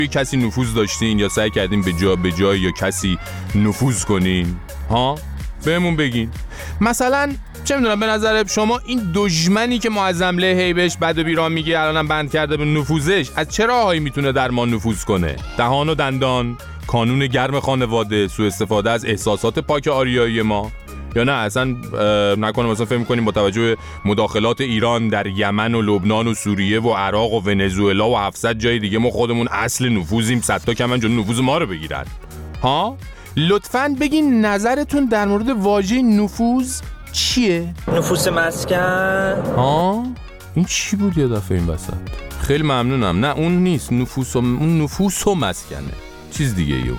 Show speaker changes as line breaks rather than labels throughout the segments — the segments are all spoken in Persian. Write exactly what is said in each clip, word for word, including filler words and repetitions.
کسی نفوذ داشتین یا سعی کردین به جا به جای یا کسی نفوذ کنین؟ ها؟ بهمون بگین. مثلا چه میدونم به نظر شما این دشمنی که معظم له هی بهش بد و بیراه میگه الانم بند کرده به نفوذش، از چه راهایی میتونه در ما نفوذ کنه؟ دهان و دندان، کانون گرم خانواده، سوء استفاده از احساسات پاک آریایی ما، یا نه اصلا نکنه مثلا فکر می‌کنیم با توجه مداخلات ایران در یمن و لبنان و سوریه و عراق و ونزوئلا و هفتصد جای دیگه ما خودمون اصل نفوذیم، صد تا کمن جلوی نفوذ ما رو بگیرن؟ ها؟ لطفاً بگین نظرتون در مورد واژه نفوذ چیه؟
نفوذ مسکن.
ها؟ این چی بود یه دفعه این وسط؟ خیلی ممنونم. نه اون نیست، نفوذ و اون نفوذ و مسکنه، چیز دیگه ای اون.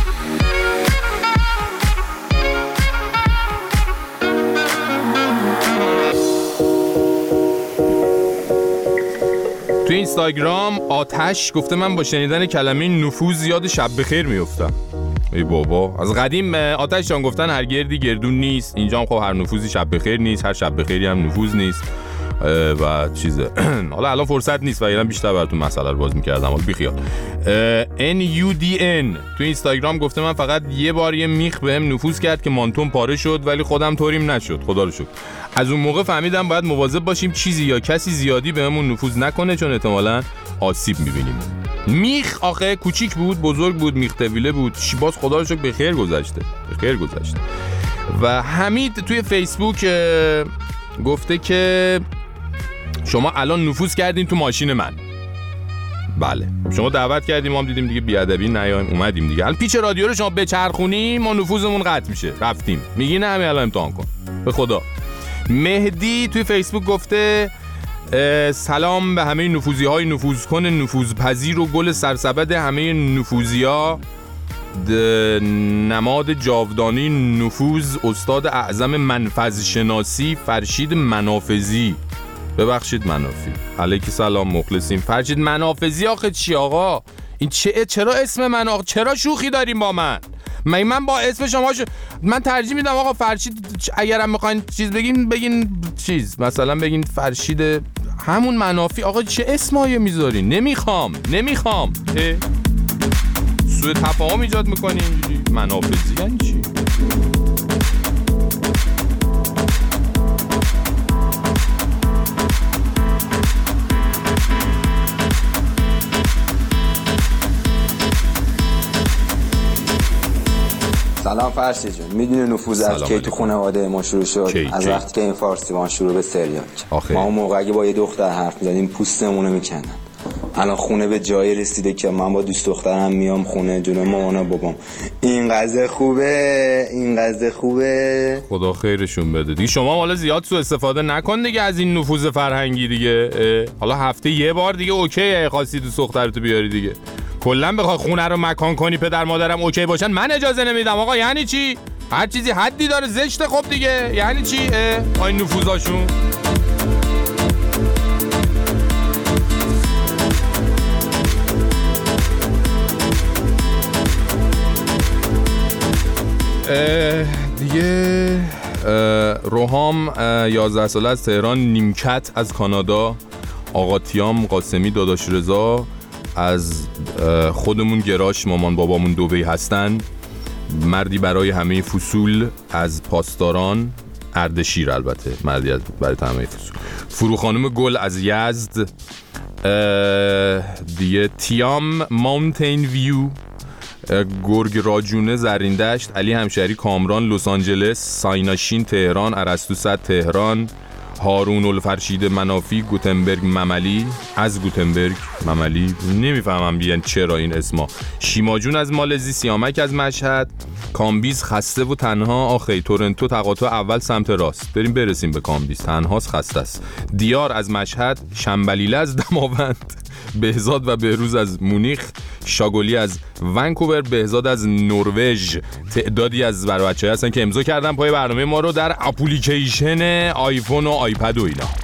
تو اینستاگرام آتش گفته من با شنیدن کلمه نفوذ یاد شب بخیر میافتم. ای بابا، از قدیم آتش جان گفتن هر گردی گردون نیست، اینجا هم خب هر نفوذی شب بخیر نیست، هر شب بخیری هم نفوذ نیست و چیزه. حالا الان فرصت نیست و اینا بیشتر براتون مسئله رو باز می‌کردم، حالا بی خیال. ان یو دی ان تو اینستاگرام گفته من فقط یه بار یه میخ بهم نفوذ کرد که مانتون پاره شد ولی خودم طوریم نشد، خدا رو شکر. از اون موقع فهمیدم باید مواظب باشیم چیزی یا کسی زیادی بهمون نفوذ نکنه چون احتمالاً آسیب می‌بینیم. میخ آخه کوچیک بود، بزرگ بود، میخ طویله بود، باز خدا رو شکر به خیر گذشته، به خیر گذشته. و حمید توی فیسبوک گفته که شما الان نفوذ کردین تو ماشین من. بله، شما دعوت کردیم، ما هم دیدیم دیگه بیادبی نیایم، اومدیم دیگه. الان پیچ رادیو رو شما بچرخونی ما نفوذمون قطع میشه، رفتیم. میگی نه همین الان امتحان کن. به خدا. مهدی توی فیسبوک گفته سلام به همه نفوذی های نفوذ کن، نفوذ پذیر و گل سرسبد همه نفوذی ها، نماد جاودانی نفوذ، استاد اعظم منفذ شناسی فرشید منافذی. ببخشید منافی. علیک سلام، مخلصیم. فرشید منافذی آخه چی آقا؟ این چه چرا اسم من آقا؟ چرا شوخی داریم با من؟ من من با اسم شما شو... من ترجیح میدم آقا فرشید، اگرم میخواین چیز بگین بگین چیز، مثلا بگین فرشید همون منافی. آقا چه اسمایی میذارین؟ نمیخوام نمیخوام سوء تفاهم ایجاد میکنین اینجوری. منافذی یعنی چی؟
سلام فرشید جون، میدونی نفوذ از کی تو خانواده ما شروع شد؟ کی از کی؟ وقتی که این فارسیوان شروع به سریال کرد. ما اون موقع اگه با یه دختر حرف می‌زدیم پوستمون رو میکندن. الان خونه به جایی رسیده که من با دوست دخترم میام خونه جلوی مامان بابام، این قضیه خوبه، این قضیه خوبه،
خدا خیرشون بده دیگه. شما حالا زیاد سوء استفاده نکن دیگه از این نفوذ فرهنگی دیگه. حالا هفته یه بار دیگه اوکیه، خواستی دوست دخترتو بیاری دیگه. کلا بخوای خونه رو مکان کنی پدر مادرم اوکی باشن من اجازه نمیدم آقا. یعنی چی؟ هر چیزی حدی داره، زشته خب دیگه. یعنی چی این نفوذاشون؟ دیگه روحام یازده ساله از تهران، نیمکت از کانادا، آقا تیام قاسمی داداش رضا از خودمون گراش، مامان بابامون دبی هستن، مردی برای همه فصول از پاسداران، اردشیر البته مردی از برای همه فصول، فرو خانم گل از یزد، دیگه تیام ماونتین ویو، گرگ راجونه زرین دشت، علی همشری کامران لس آنجلس، سایناشین تهران، ارسطو صد تهران، هارون الفرشید منافی گوتنبرگ مملی از گوتنبرگ مملی، نمیفهمم بیان چرا این اسما، شیما جون از مالزی، سیامک از مشهد، کامبیز خسته و تنها، آخی تورنتو تقاطع اول سمت راست، بریم برسیم به کامبیز، تنهاست خسته است، دیار از مشهد، شنبلیله از دماوند، بهزاد و بهروز از مونیخ، شاگلی از ونکوور، بهزاد از نروژ. تعدادی از بر بچه‌ها هستن که امضا کردن پای برنامه ما رو در اپلیکیشن آیفون و آیپد و اینا.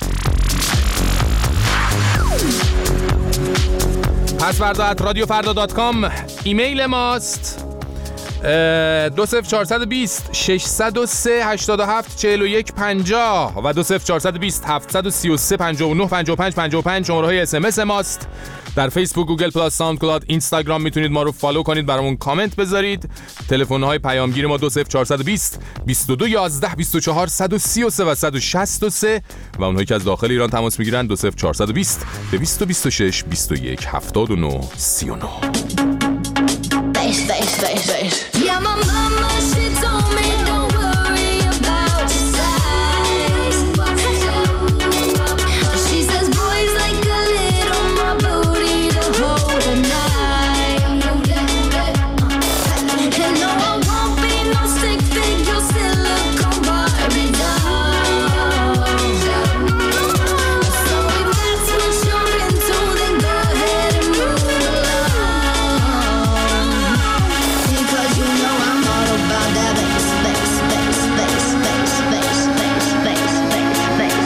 پسوردا ات رادیو فردا دات کام ایمیل ماست. دو صفر چهارصد و بیست ششصد و سه هشتاد و هفت چهل و یک پنجاه و دو صفر چهارصد و بیست هفتصد و سی و سه پنجاه و نه پنجاه و پنج پنجاه و پنج شماره های اس ام اس ماست. در فیسبوک، گوگل پلاس، ساوند کلاود، اینستاگرام میتونید ما رو فالو کنید، برامون کامنت بذارید. تلفن‌های پیامگیر ما دو صفر چهار دو صفر بیست و دو یازده بیست و چهار صد و سی و سه و صد و شصت و سه و اونهایی که از داخل ایران تماس میگیرن دو صفر چهار دو صفر دویست و بیست و شش بیست و یک هفتاد و نه سی و نه.
Face, face, face, face. Yeah, my mama, she told me don't worry about your size. She says boys like a little more booty to hold at night. And no, I won't be no stick figure, silicone Barbie doll. So if that's what you're into, then go ahead and move along. Because you know I'm all about that bass, bass, bass, bass, bass, bass, bass, bass, bass,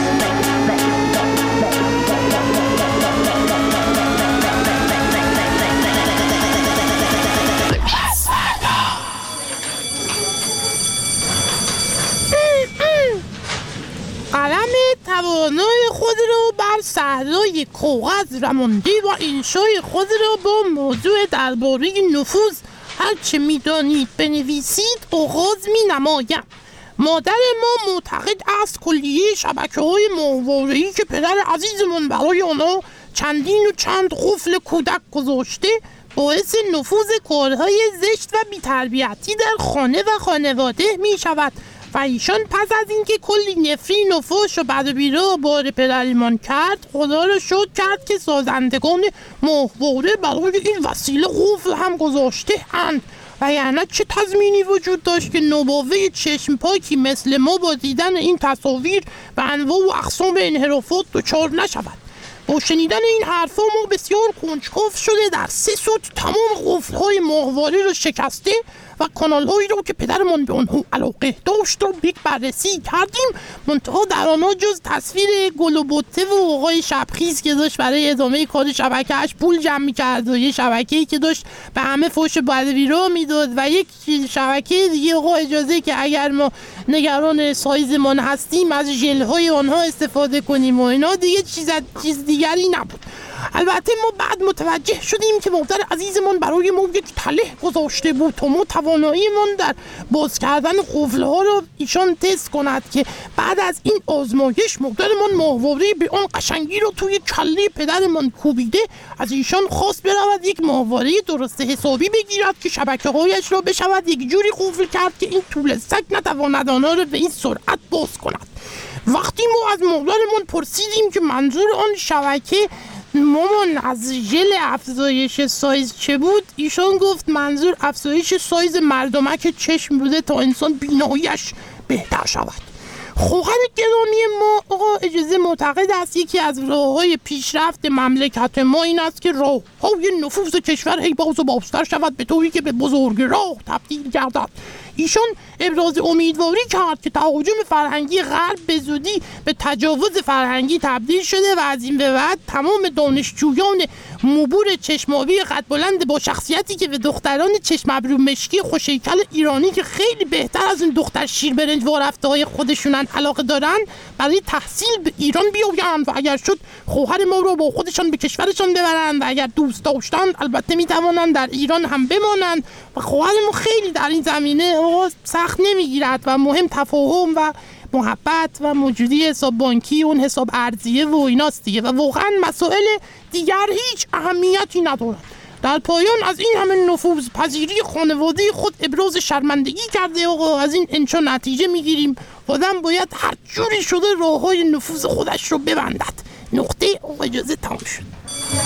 قلم توانای خود را بر صحرای کاغذ رمانده و انشای خود را با موضوع درباره نفوذ هرچه میدانید بنویسید آغاز می نمایم. مادر ما معتقد است کلیه شبکه‌های ماهواره‌ای که پدر عزیزمون برای آنها چندین و چند قفل کودک گذاشته باعث نفوذ کارهای زشت و بی‌تربیتی در خانه و خانواده می شود و ایشان پس از اینکه کلی نفرین و فحش و بد و بیرا بار پدرمان کرد، خدا را شکر کرد که سازندگان ماهواره برای این وسیله قفل هم گذاشته اند و یعنی چه تضمینی وجود داشت که نوباوه چشم پاکی مثل ما با دیدن این تصاویر و انواع و اقسام انحرافات دچار نشود. با شنیدن این حرفا ما بسیار کنجکاو شده در سه سوت تمام قفل‌های ماهواره را شکسته و کانال‌هایی را که پدرمان به آنها علاقه داشت را بیک بررسی کردیم. منتها در آنها جز تصویر گل و بته و آقای شبخیز که داشت برای ادامه کار شبکه‌اش پول جمع می‌کرد و یه شبکه‌ای که داشت به همه فحش بدوی را میداد و یک شبکه دیگه آقا اجازه که اگر ما نگران سایزمان هستیم از ژل‌های آنها استفاده کنیم و اینا دیگه چیز چیز دیگری نبود. البته ما بعد متوجه شدیم که مادر عزیزمان برای ما یک تله گذاشته بود تا ما تواناییمان در باز کردن قفل‌ها را ایشان تست کند که بعد از این آزمایش مادرمان ماهواره به آن قشنگی را توی کله پدرمان کوبیده از ایشان خواست برود یک ماهواره درست حسابی بگیرد که شبکه‌هایش را بشود یک جوری قفل کرد که این طول سگ نتواند آنها را به این سرعت باز کند. وقتی ما از مادرمان پرسیدیم که منظور آن شبکه مامان از ژل افزایش سایز چه بود، ایشان گفت منظور افزایش سایز مردمک چشم بوده تا انسان بیناییش بهتر شود. خواهر گرامی ما آقا اجازه معتقد است یکی از راه‌های پیشرفت مملکت ما این است که راه‌های نفوذ کشور هی باز و بازتر شود به طوری که به بزرگ راه تبدیل گردد. ایشان ابراز امیدواری کرد که تهاجم فرهنگی غرب به زودی به تجاوز فرهنگی تبدیل شده و از این به بعد تمام دانشجویان مبور چشمابی قد بلند با شخصیتی که به دختران چشم ابرو مشکی خوش‌هیکل ایرانی که خیلی بهتر از اون دختر شیر برنج وارفته‌های خودشونن علاقه دارن برای تحصیل به ایران بیایند و اگر شد خواهر ما رو با خودشان به کشورشان ببرند و اگر دوست داشتند البته میتوانند در ایران هم بمانند و خواهر ما خیلی در این زمینه سخت نمیگیرد و مهم تفاهم و محبت و موجودی حساب بانکی اون حساب ارزیه و ایناست دیگه و واقعا مسائل دیگر هیچ اهمیتی ندارد. در پایان از این همه نفوذ پذیری خانواده خود ابراز شرمندگی کرده و از این انشا نتیجه میگیریم آدم باید هر جوری شده راههای نفوذ خودش رو ببندد. نقطه اجازه تمام شد.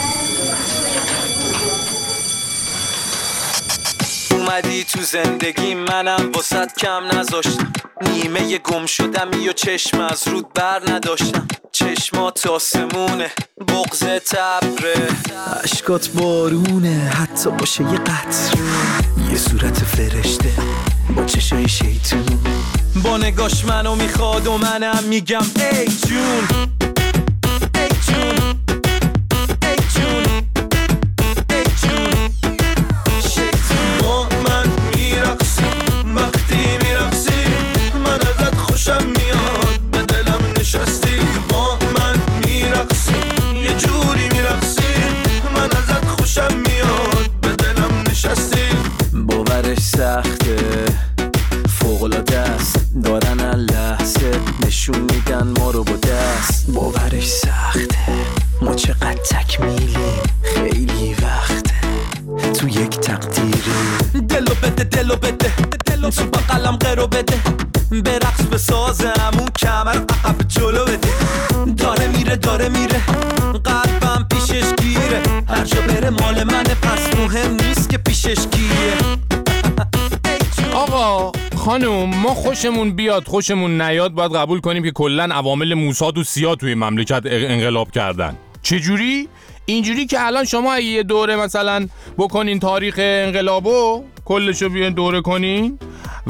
اومدی تو زندگی منم واسط کم نذاشتم، نیمه گم شدم یا چشم از رود بر نداشتم، چشمات آسمونه بغض تبره
عشقات بارونه حتی باشه یه قطره، یه صورت فرشته با چشای شیطون،
با نگاش منو میخواد و منم میگم ای جون ای جون ای جون ای جون. شیطون با من میرقصی وقتی میرقصی من ازت خوشم میاد به دلم نشستی، با من میرقصی یه جوری میرقصی من از
تو یک تقدیره.
دلو بده دلو بده دلو تو با قلم قرو بده، برقص به سازمون کمر عقب جلو بده. داره میره داره میره قلبم پیشش گیره، هر جا بره مال منه پس مهم نیست که پیشش گیره.
آقا خانم ما خوشمون بیاد خوشمون نیاد باید قبول کنیم که کلن عوامل موساد و سیاه توی مملکت انقلاب کردن. چجوری؟ اینجوری که الان شما یه دوره مثلا بکنین تاریخ انقلابو کلشو بیاین دوره کنین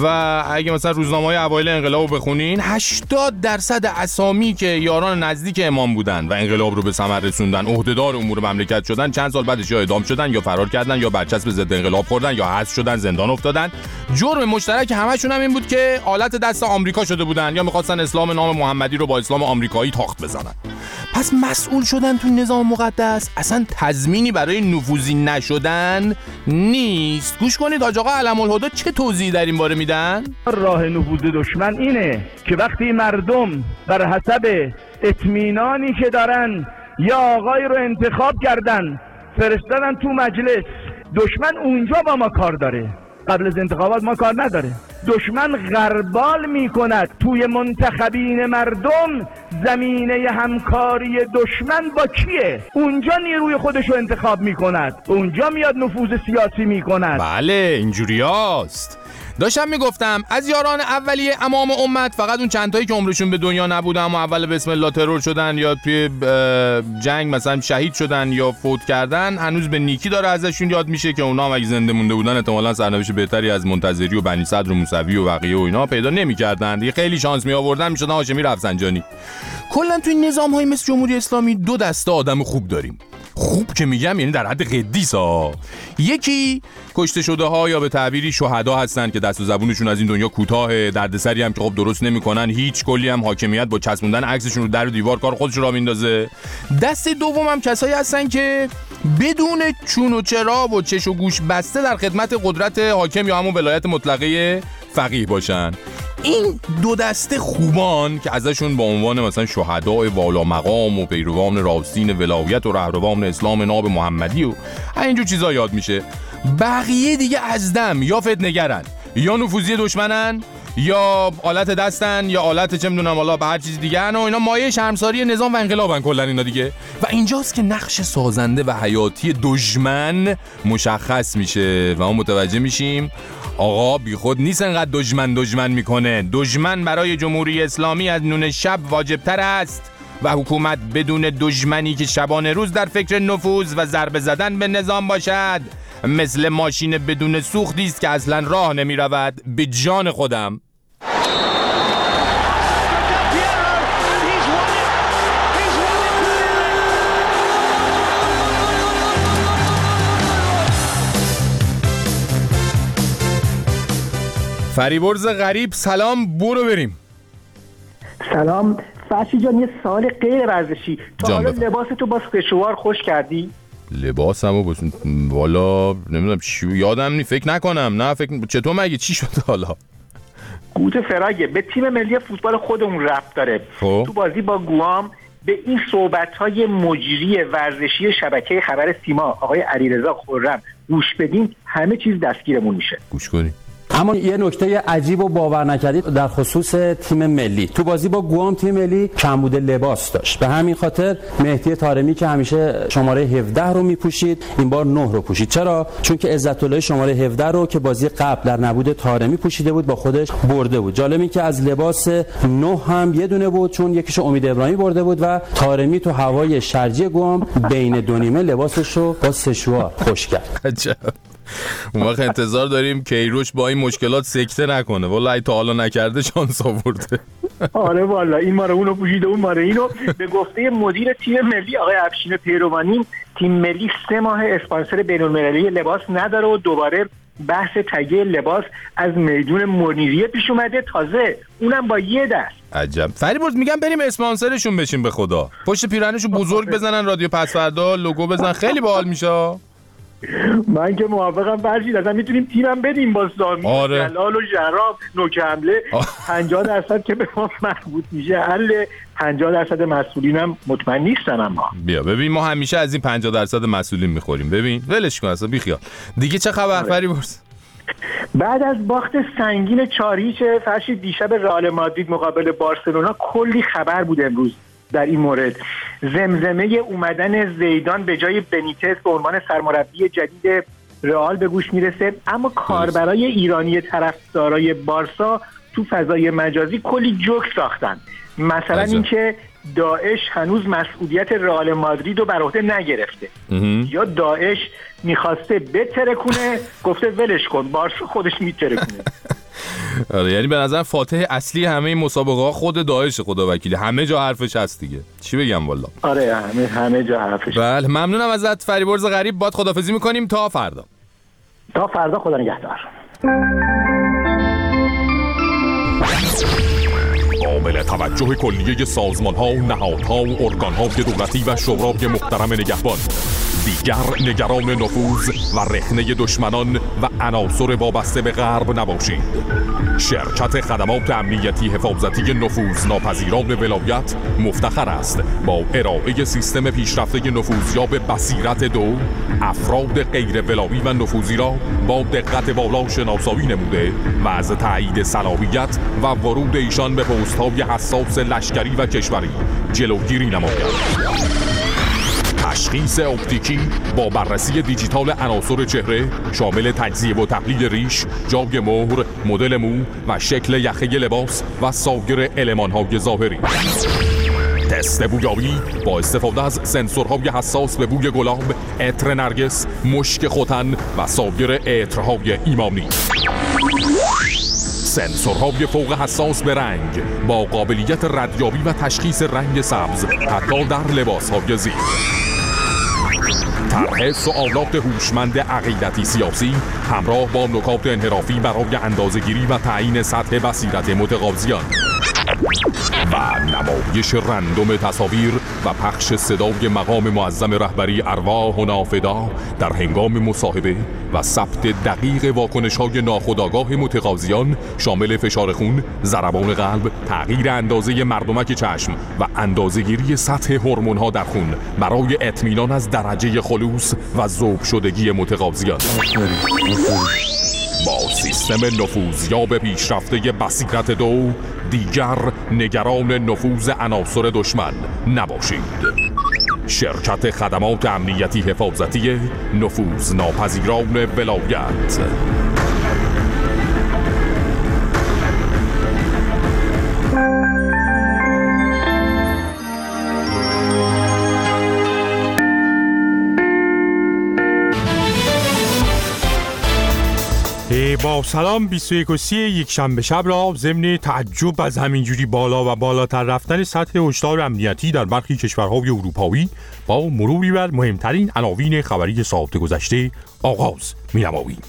و اگه مثلا روزنامه‌های اوایل انقلابو بخونین هشتاد درصد اسامی که یاران نزدیک امام بودن و انقلاب رو به ثمر رسوندن، عهدهدار امور مملکت شدن، چند سال بعدش یا اعدام شدن یا فرار کردن یا برچسب ضد انقلاب خوردن یا حبس شدن، زندان افتادن. جرم مشترک همشون هم این بود که آلت دست آمریکا شده بودن یا می‌خواستن اسلام نام محمدی رو با اسلام آمریکایی تاخت بزنن. پس مسئول شدن تو نظام مقدس اصلا تضمینی برای نفوذی نشدن نیست. گوش کنید حاج آقا علم الهدی چه توضیحی در این باره میدن؟
راه نفوذ دشمن اینه که وقتی مردم بر حسب اطمینانی که دارن یا آقای رو انتخاب کردن فرستادن تو مجلس، دشمن اونجا با ما کار داره، قبل از انتخابات ما کار نداره. دشمن غربال میکند توی منتخبین مردم، زمینه همکاری دشمن با کیه؟ اونجا نیروی خودشو انتخاب میکند، اونجا میاد نفوذ سیاسی میکند.
بله اینجوری هست. داشتم میگفتم از یاران اولیه امام امت فقط اون چند تایی که عمرشون به دنیا نبودن اما اول بسم الله ترور شدن یا توی جنگ مثلا شهید شدن یا فوت کردن هنوز به نیکی داره ازشون یاد میشه که اونا هم اگه زنده مونده بودن احتمالاً سرنوشت بهتری از منتظری و بنی صدر و موسوی و بقیه و اینا پیدا نمی‌کردن. دیگه خیلی شانس می آوردن میشدن هاشمی رفسنجانی. کلا توی نظام‌های مثل جمهوری اسلامی دو دسته آدم خوب داریم. خوب که میگم یعنی در حد قدیسا. یکی کشته شده ها یا به تعبیری شهدا هستن که دست و زبونشون از این دنیا کوتاهه، دردسری هم که خب درست نمیکنن، هیچ کلی هم حاکمیت با چسبوندن عکسشون رو در و دیوار کار خودش رو میندازه. دسته دوم هم کسایی هستن که بدون چون و چرا و چش و گوش بسته در خدمت قدرت حاکم یا همون ولایت مطلقه فقیه باشن. این دو دسته خوبان که ازشون با عنوان مثلا شهدای والا مقام و پیروان راستین ولایت و رهروان اسلام ناب محمدی و اینجور چیزا یاد میشه. بقیه دیگه از دم یا فتنه‌گرن یا نفوذی دشمنن یا آلت دستن یا آلت چه میدونم والا به هر چیز دیگه و اینا مایه شرمساری نظام و انقلابن کلا اینا دیگه. و اینجاست که نقش سازنده و حیاتی دشمن مشخص میشه و ما متوجه میشیم آقا بی خود نیست انقدر دشمن دشمن میکنه. دشمن برای جمهوری اسلامی از نون شب واجبتر است و حکومت بدون دشمنی که شبانه روز در فکر نفوذ و ضربه زدن به نظام باشد مثل ماشین بدون سوختی است که اصلا راه نمی رود. به جان خودم فریبرز غریب سلام، برو بریم.
سلام فرشی جان، یه سوال غیر ورزشی. تا حالا لباستو با سشوار خوش کردی؟
لباسمو بس... والا نمیدونم چی یادم نی فکر نکنم. نه فکر چطور مگه چی شده حالا؟
گوت فراگه به تیم ملی فوتبال خودمون ربط داره.
خب.
تو بازی با گوام به این صحبت‌های مجری ورزشی شبکه خبر سیما آقای علیرضا خرم گوش بدیم همه چیز دستگیرمون میشه.
گوش کنیم.
اما یه نکته عجیب و باور نکردید در خصوص تیم ملی، تو بازی با گوام تیم ملی کمبود لباس داشت. به همین خاطر مهدی طارمی که همیشه شماره هفده رو میپوشید این بار نه رو پوشید. چرا؟ چون که عزت الله شماره هفده رو که بازی قبل در نبود طارمی پوشیده بود با خودش برده بود. جالبی که از لباس نه هم یه دونه بود چون یکیشو امید ابراهیمی برده بود و طارمی تو هوای شرجی گوام بین دو نیمه لباسش رو با سشوار خوش کرد.
عجب. اون وقت انتظار داریم کیروش با این مشکلات سکته نکنه. والله تا حالا نکرده شانس آورده.
آره والله این ماره اونو پوشیده اون ماره اینو. به گفته مدیر تیم ملی آقای افشین پیروانی تیم ملی سه ماه اسپانسر بین‌المللی لباس نداره و دوباره بحث تهیه لباس از میدون منیریه پیش اومده، تازه اونم با یه دست.
عجب. فریبرز میگم بریم اسپانسرشون بشیم به خدا. پشت پیرهنشو بزرگ بزنن، رادیو پس‌فردا لوگو بزن، خیلی باحال میشه.
من که موافقم فرشید، اصلا میتونیم تیمم بدیم با سامی
آره.
جلال و ژرام نوک حمله. پنجاه درصد که به ما مربوط میشه حل، پنجاه درصد مسئولینم مطمئن نیستن. اما
بیا ببین ما همیشه از این پنجاه درصد مسئولین میخوریم. ببین ولش کن اصلا بی خیال. دیگه چه خبر فریبرز؟
بعد از باخت سنگین چهار هیچ فرشید دیشب رئال مادرید مقابل بارسلونا کلی خبر بود امروز در این مورد. زمزمه اومدن زیدان به جای بنیتز به عنوان سرمربی جدید رئال به گوش میرسه، اما کاربرای ایرانی طرفدارای بارسا تو فضای مجازی کلی جوک ساختن. مثلا اینکه داعش هنوز مسئولیت رئال مادرید رو بر عهده نگرفته، یا داعش میخواسته بترکونه گفته ولش کن بارسا خودش میترکونه.
آره یعنی به نظر فاتح اصلی همه این مسابقه ها خود داعش، خدا وکیلی همه جا حرفش هست دیگه. چی بگم والا.
آره همه همه جا حرفش.
بله ممنونم ازت فریبرز غریب. باد خدافظی میکنیم تا فردا.
تا فردا خدا نگهدار.
قابل توجه کلیه سازمان‌ها و نهادها و ارگان‌های دولتی و شورای محترم نگهبان، دیگر نگران نفوذ و رخنه دشمنان و عناصر وابسته به غرب نباشید. شرکت خدمات امنیتی حفاظتی نفوذ ناپذیران ولایت مفتخر است با ارائه سیستم پیشرفته نفوذیاب بصیرت دو افراد غیر ولایی و نفوذی را با دقت بالا شناسایی نموده و از تایید صلاحیت و ورود ایشان به پست‌های حساس لشکری و کشوری جلوگیری نماید. تشخیص اپتیکی با بررسی دیجیتال عناصر چهره شامل تجزیه و تحلیل ریش، جای مهر، مدل مو و شکل یخه لباس و سایر المان‌های ظاهری. تست بویایی با استفاده از سنسورهای حساس به بوی گلاب، عطر نرگس، مشک ختن و سایر عطرهای ایمانی. سنسورهای فوق حساس به رنگ با قابلیت ردیابی و تشخیص رنگ سبز حتی در لباس‌های زیر. طرح سوالات هوشمند عقیدتی سیاسی همراه با نکات انحرافی برای اندازه‌گیری و تعیین سطح بصیرت متقاضیان و نمایش رندوم تصاویر و پخش صدای مقام معظم رهبری ارواح نافدا در هنگام مصاحبه و ثبت دقیق واکنش‌های ناخودآگاه متقاضیان شامل فشار خون، ضربان قلب، تغییر اندازه مردمک چشم و اندازه‌گیری سطح هورمون‌ها در خون برای اطمینان از درجه خلوص و ذوب شدگی متقاضیان. با سیستم نفوذیاب پیشرفته بصیرت دو دیگر نگران نفوذ عناصر دشمن نباشید. شرکت خدمات امنیتی حفاظتی نفوذ ناپذیران ولایت.
با سلام بیست و یک و سی یک شنبه شب را ضمن تعجب از همینجوری بالا و بالاتر رفتن سطح هشدار امنیتی در برخی کشورهای اروپایی با مروری بر مهمترین عناوین خبری ساعت گذشته آغاز می‌نماییم.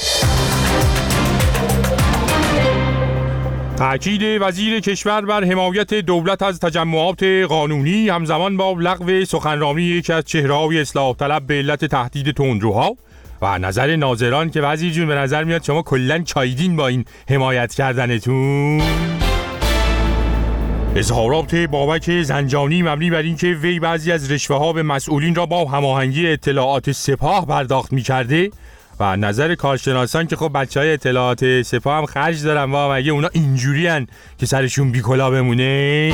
تأکید وزیر کشور بر حمایت دولت از تجمعات قانونی همزمان با لغو سخنرانی یکی از چهره‌های اصلاح طلب به علت تهدید تندروها و نظر ناظران که وزیر جون به نظر میاد شما کلن چایدین با این حمایت کردنتون. اظهارات بابک زنجانی مبنی بر این که وی بعضی از رشوه ها به مسئولین را با هماهنگی اطلاعات سپاه پرداخت می‌کرده و نظر کارشناسان که خب بچهای اطلاعات سپاه هم خرج دارن و مگه اونا اینجوری هن که سرشون بیکلا بمونه.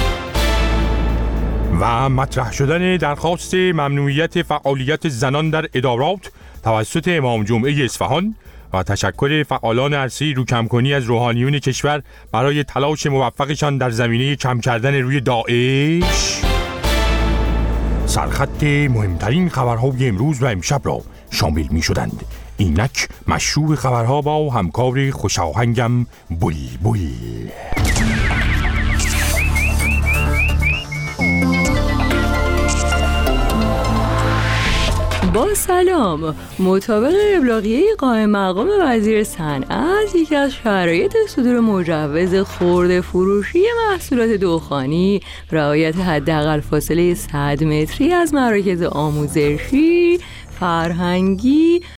و مطرح شدن درخواست ممنوعیت فعالیت زنان در ادارات توسط امام جمعه اصفهان و تشکر فعالان عرصه روکمکنی از روحانیون کشور برای تلاش موفقشان در زمینه کم کردن روی داعش. سرخط مهمترین خبرهای امروز و امشب را شامل می شدند. اینک مشروع خبرها با همکار خوشاهنگم بلبل.
با سلام، مطابق ابلاغیه قائم مقام وزیر صنعت، یکی از شرایط صدور مجوز خرده فروشی محصولات دخانی رعایت حداقل فاصله صد متری از مراکز آموزشی، فرهنگی